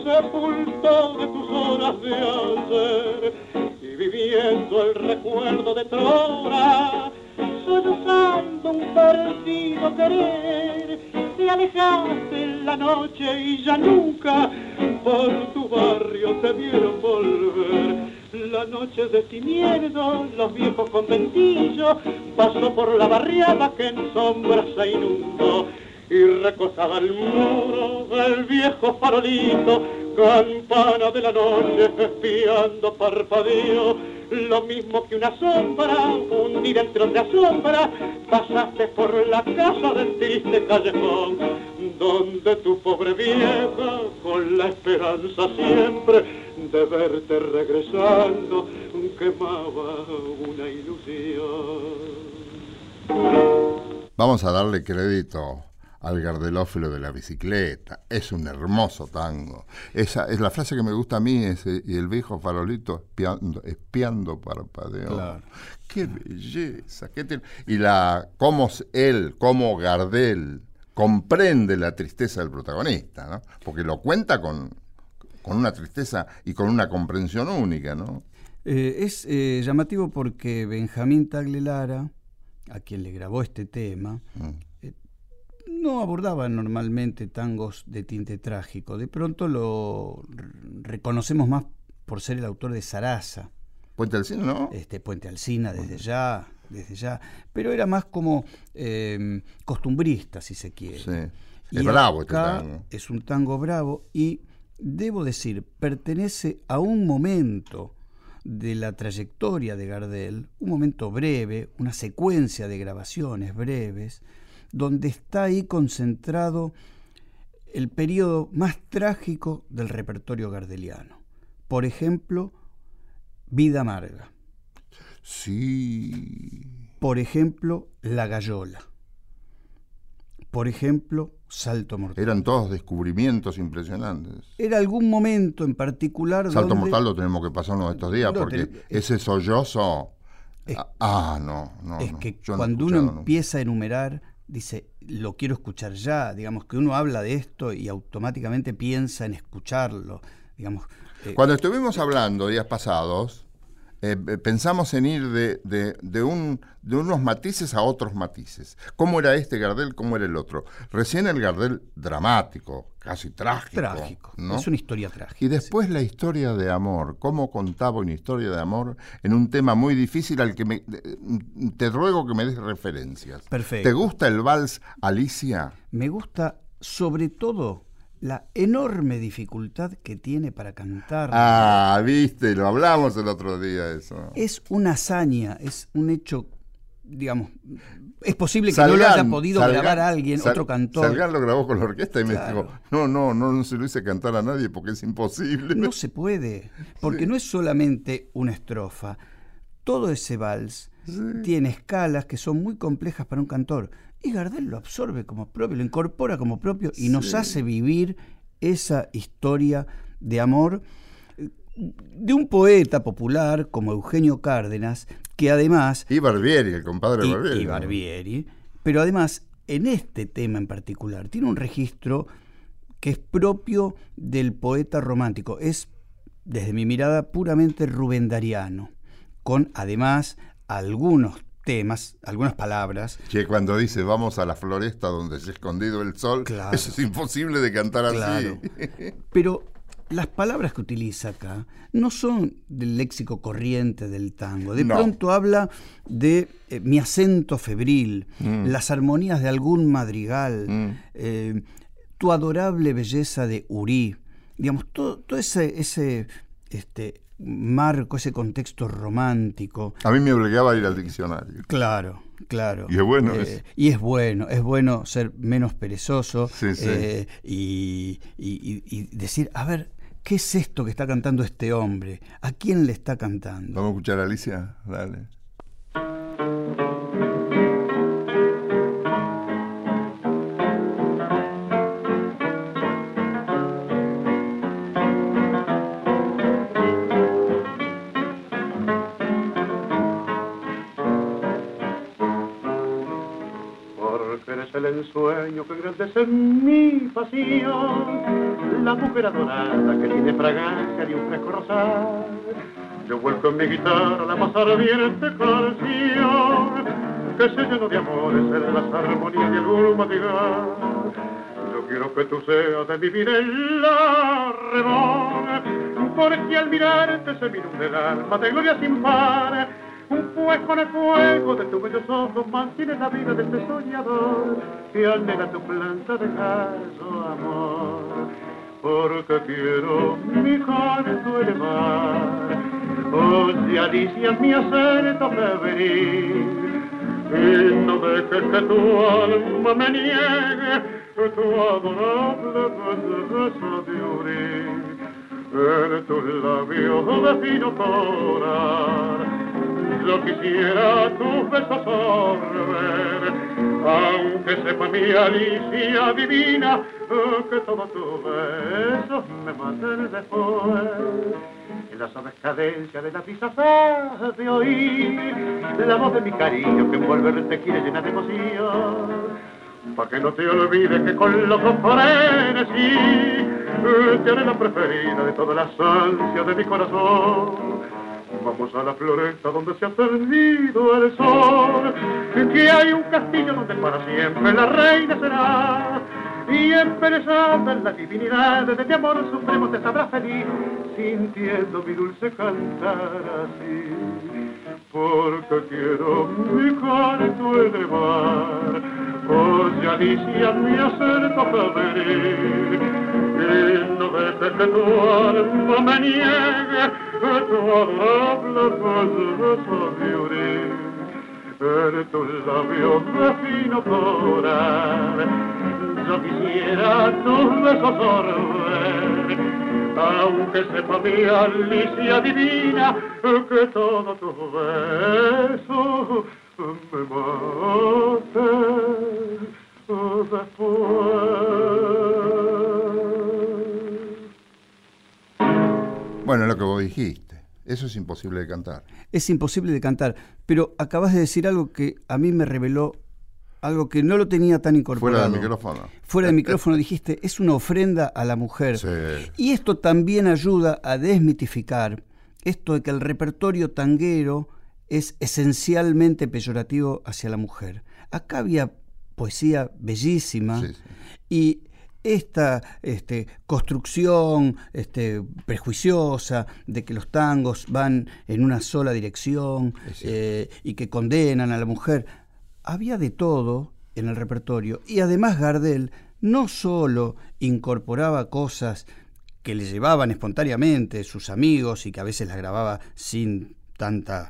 Speaker 1: sepultó de tus horas de ayer. Y viviendo el recuerdo de Trora, sollozando un perdido querer, te alejaste en la noche y ya nunca por tu barrio te vieron volver. La noche de tinieblas, los viejos conventillos, pasó por la barriada que en sombras se inundó. Y recostado al muro, el viejo farolito, campana de la noche, espiando parpadeo. Lo mismo que una sombra, hundida entre otras sombras, pasaste por la casa del triste callejón, donde tu pobre vieja, con la esperanza siempre de verte regresando, quemaba una ilusión.
Speaker 2: Vamos a darle crédito al gardelófilo de la bicicleta. Es un hermoso tango. Esa es la frase que me gusta a mí, y el viejo farolito espiando parpadeo.
Speaker 3: Claro.
Speaker 2: Qué belleza. Y cómo Gardel comprende la tristeza del protagonista, ¿no? Porque lo cuenta con una tristeza y con una comprensión única, ¿no?
Speaker 3: Es llamativo porque Benjamín Tagle Lara, a quien le grabó este tema, no abordaba normalmente tangos de tinte trágico. De pronto lo reconocemos más por ser el autor de Sarasa.
Speaker 2: Puente Alsina, ¿no?
Speaker 3: Puente Alsina, desde ya. Pero era más como costumbrista, si se quiere.
Speaker 2: Sí.
Speaker 3: Y
Speaker 2: Es bravo este
Speaker 3: acá
Speaker 2: tango.
Speaker 3: es un tango bravo y, debo decir, pertenece a un momento de la trayectoria de Gardel, un momento breve, una secuencia de grabaciones breves, donde está ahí concentrado el periodo más trágico del repertorio gardeliano. Por ejemplo, Vida amarga.
Speaker 2: Sí.
Speaker 3: Por ejemplo, La Gallola. Por ejemplo, Salto Mortal.
Speaker 2: Eran todos descubrimientos impresionantes.
Speaker 3: Era algún momento en particular
Speaker 2: Salto
Speaker 3: donde...
Speaker 2: Mortal lo tenemos que pasarnos estos días, porque ese sollozo... No.
Speaker 3: Es que
Speaker 2: yo no
Speaker 3: cuando
Speaker 2: he
Speaker 3: uno
Speaker 2: escuchado
Speaker 3: empieza a enumerar, dice, lo quiero escuchar ya. Digamos que uno habla de esto y automáticamente piensa en escucharlo. Digamos,
Speaker 2: Cuando estuvimos hablando días pasados, pensamos en ir de unos matices a otros matices. ¿Cómo era este Gardel? ¿Cómo era el otro? Recién el Gardel dramático, casi trágico.
Speaker 3: Trágico,
Speaker 2: ¿no?
Speaker 3: es una historia trágica.
Speaker 2: Y después la historia de amor. ¿Cómo contaba una historia de amor en un tema muy difícil al que te ruego que me des referencias?
Speaker 3: Perfecto.
Speaker 2: ¿Te gusta el vals Alicia?
Speaker 3: Me gusta sobre todo la enorme dificultad que tiene para cantar.
Speaker 2: Viste, lo hablamos el otro día eso.
Speaker 3: Es una hazaña, es un hecho, digamos, es posible que no lo haya podido grabar a alguien, otro cantor.
Speaker 2: Salgán lo grabó con la orquesta y
Speaker 3: Claro.
Speaker 2: me dijo, no se lo hice cantar a nadie porque es imposible.
Speaker 3: No se puede, porque no es solamente una estrofa. Todo ese vals tiene escalas que son muy complejas para un cantor. Y Gardel lo absorbe como propio, lo incorpora como propio y nos hace vivir esa historia de amor de un poeta popular como Eugenio Cárdenas, que además...
Speaker 2: Y Barbieri, el compadre Barbieri.
Speaker 3: Y Barbieri, pero además en este tema en particular tiene un registro que es propio del poeta romántico. Es, desde mi mirada, puramente rubendariano, con además algunos temas, algunas palabras.
Speaker 2: Que cuando dice vamos a la floresta donde se ha escondido el sol,
Speaker 3: Claro.
Speaker 2: eso es imposible de cantar así.
Speaker 3: Claro. Pero las palabras que utiliza acá no son del léxico corriente del tango. De pronto habla de mi acento febril, las armonías de algún madrigal, tu adorable belleza de Urí. Digamos, todo ese marco, ese contexto romántico.
Speaker 2: A mí me obligaba a ir al diccionario.
Speaker 3: Claro.
Speaker 2: Y es bueno
Speaker 3: Y es bueno ser menos perezoso.
Speaker 2: Sí.
Speaker 3: Y decir, a ver, ¿qué es esto que está cantando este hombre? ¿A quién le está cantando?
Speaker 2: Vamos a escuchar a Alicia, dale.
Speaker 1: El ensueño que engrandece mi pasión, la mujer adorada que tiene fragancia de un fresco rosal. Yo vuelco en mi guitarra la más ardiente canción que se llenó de amores en las armonías de algún madrigal. Yo quiero que tú seas de mi vida el arrebón, porque al mirarte se me inunda el alma de gloria sin par. Pues con el fuego de tus bellos ojos mantienes la vida de este soñador que anhela tu planta de caso amor. Porque quiero mi canto elevar, oye Alicia mi acento febril, y no dejes que tu alma me niegue tu adorable belleza de Urí. En tus labios de fino coral yo quisiera tus besos sorber, aunque sepa mi Alicia divina que todos tus besos me maten después. En la suave cadencia de la brisa has de oír la voz de mi cariño que envolverte quiere llenar de emoción. Pa' que no te olvides que con los dos frenesí te haré la preferida de todas las ansias de mi corazón. Vamos a la floresta donde se ha perdido el sol, que hay un castillo donde para siempre la reina será, y emperezada en la divinidad de mi amor supremo te sabrás feliz, sintiendo mi dulce cantar así. Porque quiero mi canto elevar, oye Alicia mi acento febril, y no dejes que tu alma me niegue tu adorable belleza de Urí. En tus labios de fino coral yo quisiera tus besos sorber, aunque sepa mi Alicia divina que todo tu beso me mate después.
Speaker 2: Bueno, lo que vos dijiste, eso es imposible de cantar.
Speaker 3: Es imposible de cantar, pero acabas de decir algo que a mí me reveló algo que no lo tenía tan incorporado.
Speaker 2: Fuera del micrófono.
Speaker 3: Fuera del micrófono dijiste, es una ofrenda a la mujer.
Speaker 2: Sí.
Speaker 3: Y esto también ayuda a desmitificar esto de que el repertorio tanguero es esencialmente peyorativo hacia la mujer. Acá había poesía bellísima,
Speaker 2: Sí, sí.
Speaker 3: y esta construcción prejuiciosa de que los tangos van en una sola dirección y que condenan a la mujer. Había de todo en el repertorio, y además Gardel no solo incorporaba cosas que le llevaban espontáneamente sus amigos y que a veces las grababa sin tanto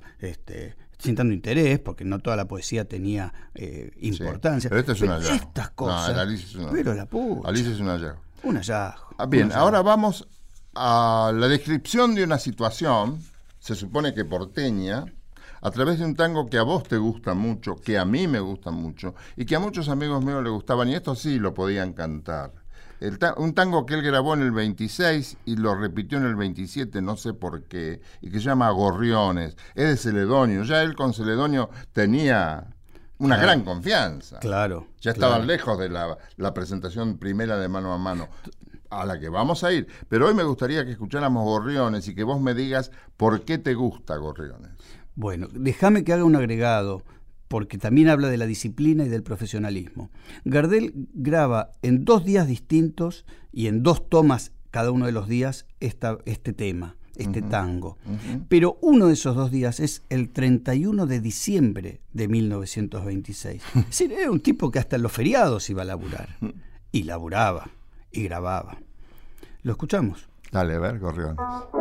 Speaker 3: interés, porque no toda la poesía tenía importancia.
Speaker 2: Sí, pero esto es un hallazgo.
Speaker 3: Estas cosas.
Speaker 2: No, Alicia es una,
Speaker 3: pero la pucha.
Speaker 2: Alicia es un hallazgo.
Speaker 3: Un hallazgo.
Speaker 2: Bien,
Speaker 3: Un hallazgo.
Speaker 2: ahora vamos a la descripción de una situación, se supone que porteña, a través de un tango que a vos te gusta mucho, que a mí me gusta mucho, y que a muchos amigos míos les gustaban, y esto sí lo podían cantar. Un tango que él grabó en el 26 y lo repitió en el 27, no sé por qué, y que se llama Gorriones. Es de Celedonio. Ya él con Celedonio tenía una gran confianza.
Speaker 3: Claro.
Speaker 2: Ya estaban lejos de la presentación primera de Mano a Mano, a la que vamos a ir. Pero hoy me gustaría que escucháramos Gorriones y que vos me digas por qué te gusta Gorriones.
Speaker 3: Bueno, déjame que haga un agregado, porque también habla de la disciplina y del profesionalismo. Gardel graba en 2 días distintos y en 2 tomas cada uno de los días este tema, tango. Pero uno de esos 2 días es el 31 de diciembre de 1926. Es decir, era un tipo que hasta en los feriados iba a laburar. Y laburaba, y grababa. ¿Lo escuchamos?
Speaker 2: Dale, a ver, Gorriones.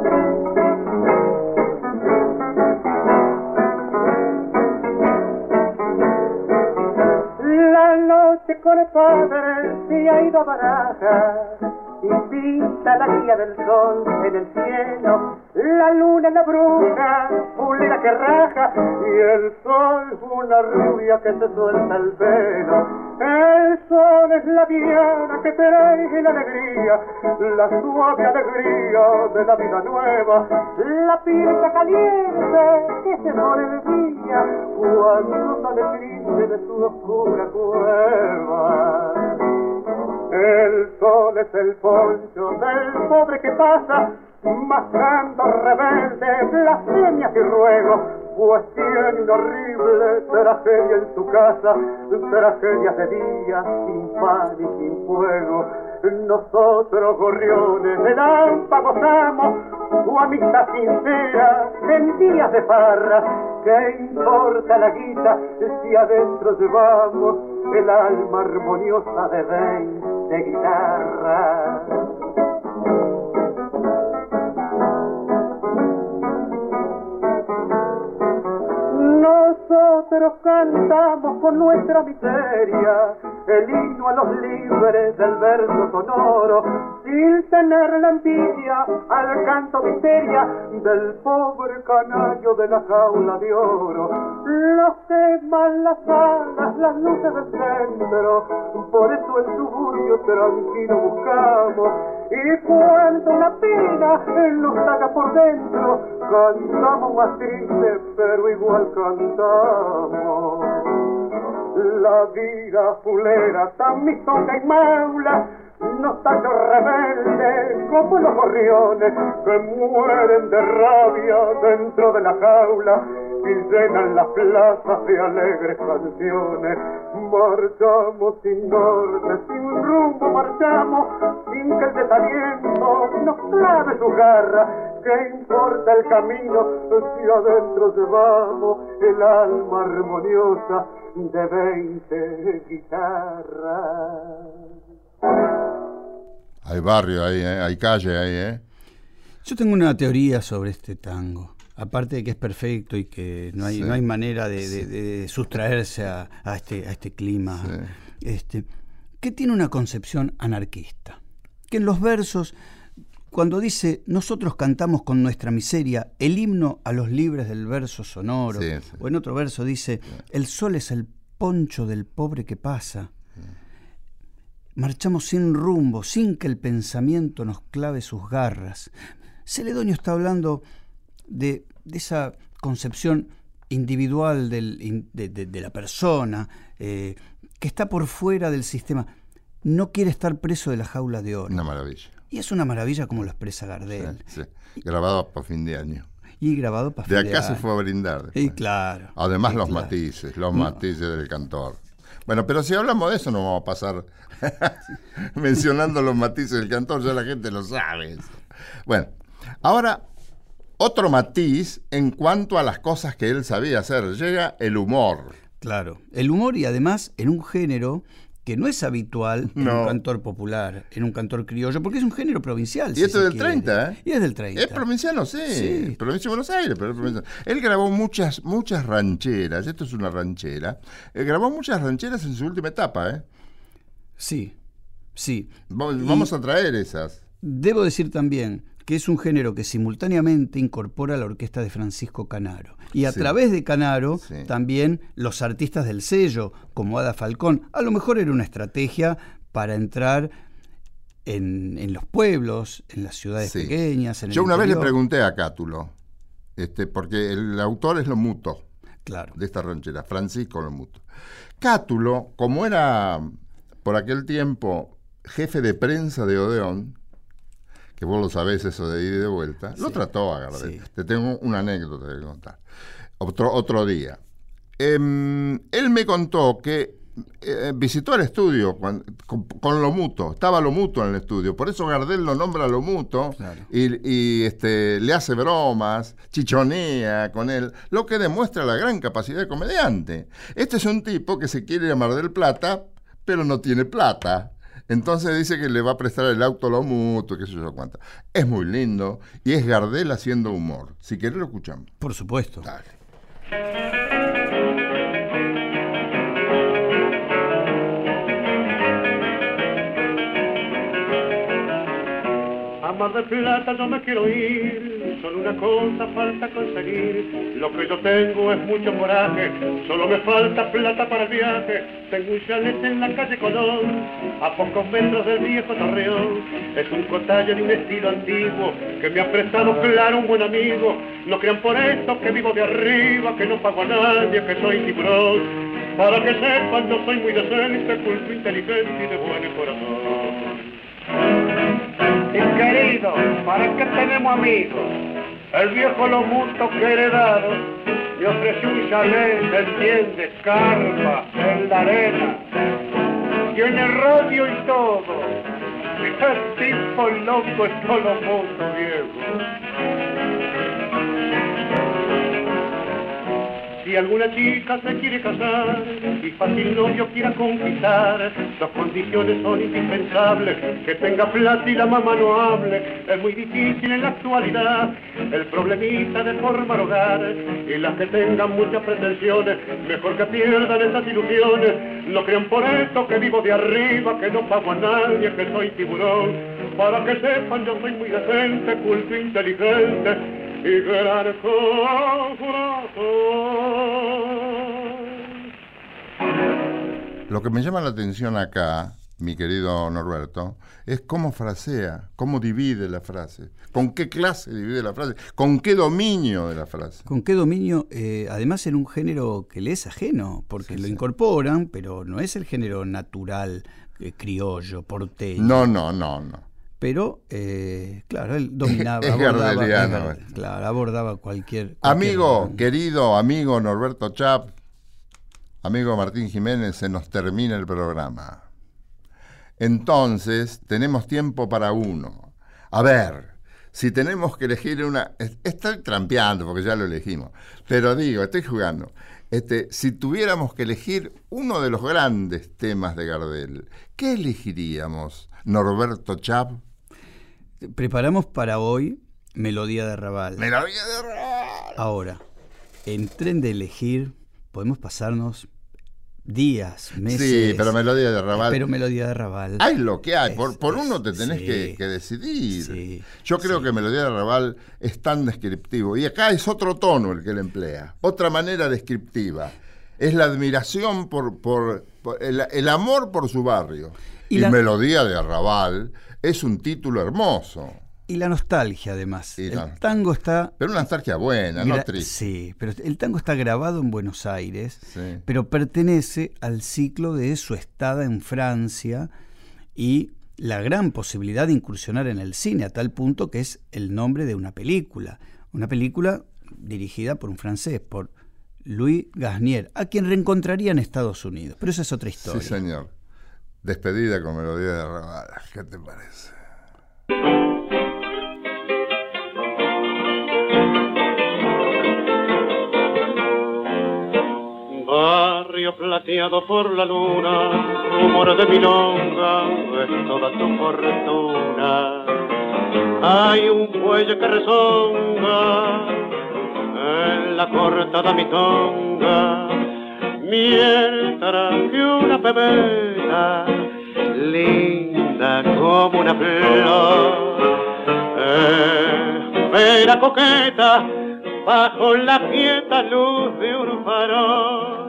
Speaker 1: La noche con el padre se ha ido a barajar y pinta la guía del sol en el cielo, la luna en la bruja, pulera que raja, y el sol una rubia que se suelta el pelo. El sol es la diana que trae la alegría, la suave alegría de la vida nueva, la piedra caliente que se pone de día cuando sale triste de su oscura cueva. El sol es el poncho del pobre que pasa, mascando rebelde, blasfemias y ruegos, pues tiene una horrible tragedia en su casa, tragedias de día, sin pan y sin fuego. Nosotros, gorriones de Lampa, gozamos su amistad sincera en días de farra. ¿Qué importa la guita si adentro llevamos el alma armoniosa de 20 guitarras? Nosotros cantamos con nuestra miseria el himno a los libres del verso sonoro, sin tener la envidia al canto miseria del pobre canario de la jaula de oro. Los queman las alas, las luces del centro, por eso el suburbio tranquilo buscamos, y cuando la pena nos saca por dentro, cantamos más triste, pero igual cantamos. La vida fulera tan misonga y maula, nostalgia rebelde como los gorriones que mueren de rabia dentro de la jaula y llenan las plazas de alegres canciones. Marchamos sin norte, sin rumbo marchamos, sin que el desaliento nos clave su garra. ¿Qué importa el camino si adentro llevamos el alma armoniosa de 20 guitarras?
Speaker 2: Hay barrio ahí, hay calle ahí,
Speaker 3: Yo tengo una teoría sobre este tango. Aparte de que es perfecto y que no hay manera de sustraerse a este clima, que tiene una concepción anarquista. Que en los versos cuando dice, nosotros cantamos con nuestra miseria el himno a los libres del verso sonoro,
Speaker 2: Sí.
Speaker 3: o en otro verso dice, el sol es el poncho del pobre que pasa. Marchamos sin rumbo, sin que el pensamiento nos clave sus garras. Celedonio está hablando de esa concepción individual de la persona, que está por fuera del sistema. No quiere estar preso de la jaula de oro.
Speaker 2: Una maravilla.
Speaker 3: Y es una maravilla como lo expresa Gardel.
Speaker 2: Sí. Grabado para fin de año.
Speaker 3: Y grabado para
Speaker 2: De
Speaker 3: fin de
Speaker 2: acá se
Speaker 3: año.
Speaker 2: fue a brindar. después.
Speaker 3: Y claro.
Speaker 2: Además
Speaker 3: y
Speaker 2: los
Speaker 3: claro.
Speaker 2: matices del cantor. Bueno, pero si hablamos de eso no vamos a pasar mencionando los matices del cantor, ya la gente lo sabe. Eso. Bueno, ahora otro matiz en cuanto a las cosas que él sabía hacer. Llega el humor.
Speaker 3: Claro. El humor y además en un género que no es habitual en
Speaker 2: No.
Speaker 3: un cantor popular, en un cantor criollo, porque es un género provincial.
Speaker 2: Y esto es
Speaker 3: se
Speaker 2: del
Speaker 3: quiere.
Speaker 2: 30, ¿eh?
Speaker 3: Y es del 30.
Speaker 2: Es provinciano, sí.
Speaker 3: Sí.
Speaker 2: Provincia de Buenos Aires, pero es provinciano. Él grabó muchas rancheras. Esto es una ranchera. Grabó muchas rancheras en su última etapa, ¿eh?
Speaker 3: Sí, sí.
Speaker 2: Vamos a traer esas.
Speaker 3: Debo decir también que es un género que simultáneamente incorpora la orquesta de Francisco Canaro. Y a
Speaker 2: Sí.
Speaker 3: través de Canaro,
Speaker 2: Sí.
Speaker 3: también los artistas del sello, como Ada Falcón. A lo mejor era una estrategia para entrar en los pueblos, en las ciudades
Speaker 2: Sí.
Speaker 3: pequeñas. En
Speaker 2: Yo
Speaker 3: el
Speaker 2: una vez le
Speaker 3: interior.
Speaker 2: pregunté a Cátulo, porque el autor es Lomuto,
Speaker 3: Claro.
Speaker 2: de esta ranchera, Francisco Lomuto. Cátulo, como era por aquel tiempo jefe de prensa de Odeón, que vos lo sabés eso de ida y de vuelta, lo trató a Gardel.
Speaker 3: Sí.
Speaker 2: Te tengo una anécdota que contar. Otro día. Él me contó que visitó el estudio con Lomuto, estaba Lomuto en el estudio, por eso Gardel lo nombra Lomuto.
Speaker 3: Claro.
Speaker 2: y le hace bromas, chichonea con él, lo que demuestra la gran capacidad de comediante. Este es un tipo que se quiere ir a Mar del Plata, pero no tiene plata. Entonces dice que le va a prestar el auto a Lomuto, qué sé yo cuánto. Es muy lindo y es Gardel haciendo humor. Si querés lo escuchamos.
Speaker 3: Por supuesto.
Speaker 2: Dale.
Speaker 1: A Mar del Plata yo me quiero ir, solo una cosa falta conseguir. Lo que yo tengo es mucho coraje, solo me falta plata para el viaje. Tengo un chalet en la calle Colón, a pocos metros del viejo Torreón. Es un cotalle de un estilo antiguo que me ha prestado claro un buen amigo. No crean por esto que vivo de arriba, que no pago a nadie, que soy tiburón. Para que sepan, yo soy muy decente, culto, inteligente y de buen corazón. Y querido, ¿para qué tenemos amigos? El viejo Lomuto que he heredado me ofreció un chalet, ¿se entiende? Carpa, en la arena. Tiene radio y todo. ¡Qué tipo loco es Lomuto, viejo! Si alguna chica se quiere casar y fácil novio quiera conquistar, dos condiciones son indispensables: que tenga plata y la mamá no hable. Es muy difícil en la actualidad el problemita de formar hogar, y las que tengan muchas pretensiones, mejor que pierdan esas ilusiones. No crean por esto que vivo de arriba, que no pago a nadie, que soy tiburón. Para que sepan, yo soy muy decente, culto, inteligente y gran corazón.
Speaker 2: Lo que me llama la atención acá, mi querido Norberto, es cómo frasea, cómo divide la frase, con qué clase divide la frase, con qué dominio de la frase.
Speaker 3: ¿Con qué dominio? Además en un género que le es ajeno, porque lo incorporan, pero no es el género natural, criollo, porteño.
Speaker 2: No.
Speaker 3: Pero, claro, él dominaba,
Speaker 2: Es gardeliano.
Speaker 3: abordaba cualquier
Speaker 2: Amigo, querido amigo Norberto Chap, amigo Martín Jiménez, se nos termina el programa. Entonces, tenemos tiempo para uno. A ver, si tenemos que elegir una... Estoy trampeando porque ya lo elegimos, pero digo, estoy jugando. Si tuviéramos que elegir uno de los grandes temas de Gardel, ¿qué elegiríamos, Norberto Chap?
Speaker 3: Preparamos para hoy Melodía de Raval.
Speaker 2: Melodía de Raval.
Speaker 3: Ahora, en tren de elegir, podemos pasarnos días, meses.
Speaker 2: Sí, pero Melodía de Arrabal.
Speaker 3: Pero Melodía de Arrabal.
Speaker 2: Hay lo que hay, por uno te tenés que decidir.
Speaker 3: Sí,
Speaker 2: Yo creo que Melodía de Arrabal es tan descriptivo. Y acá es otro tono el que él emplea, otra manera descriptiva. Es la admiración por el amor por su barrio. Y Melodía de Arrabal es un título hermoso.
Speaker 3: Y la nostalgia, además. El tango está...
Speaker 2: Pero una nostalgia buena, no triste.
Speaker 3: Sí, pero el tango está grabado en Buenos Aires,
Speaker 2: sí,
Speaker 3: pero pertenece al ciclo de su estada en Francia y la gran posibilidad de incursionar en el cine, a tal punto que es el nombre de una película. Una película dirigida por un francés, por Louis Gasnier, a quien reencontraría en Estados Unidos. Pero esa es otra historia.
Speaker 2: Sí, señor. Despedida con Melodía de Arrabal. ¿Qué te parece?
Speaker 1: Barrio plateado por la luna, rumor de milonga, es toda tu fortuna. Hay un cuello que rezonga en la cortada mitonga, mientras que una pebeta linda como una flor espera coqueta bajo la quieta luz de un farol.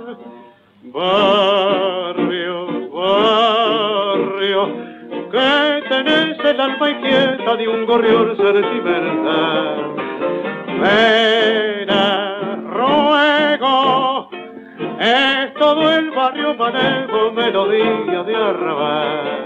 Speaker 1: Barrio, barrio, que tenés el alma inquieta de un gorrión sentimental. Pena, ruego, es todo el barrio manejo, melodía de arrabal.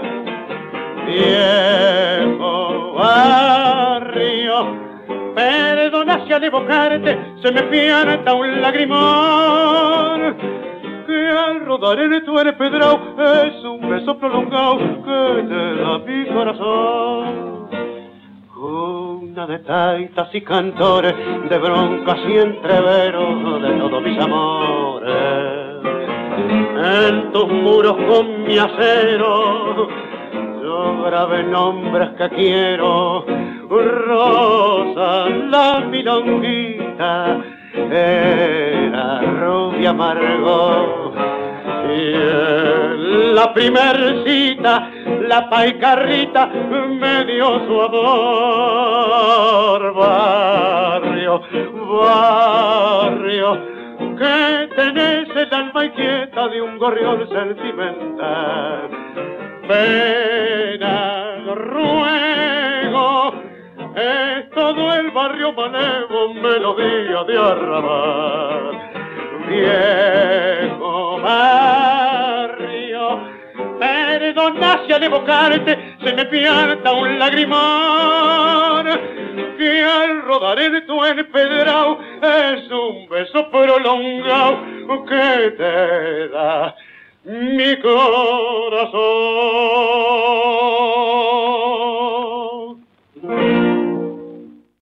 Speaker 1: Viejo barrio, perdona si al evocarte se me pianta un lagrimón, que al rodar en tu empedrado es un beso prolongado que te da mi corazón. Una de taitas y cantores, de broncas y entreveros de todos mis amores, en tus muros con mi acero yo grabé nombres que quiero. Rosa, la milonguita, era rubia amargo, y en la primer cita la paicarrita me dio su amor. Barrio, barrio, que tenés el alma inquieta de un gorrión sentimental. Pena, ruego, es todo el barrio manejo, melodía de arrabal. Viejo barrio, perdona si al evocarte se me pianta un lagrimón, que al rodar en tu empedrado es un beso prolongado que te da mi corazón.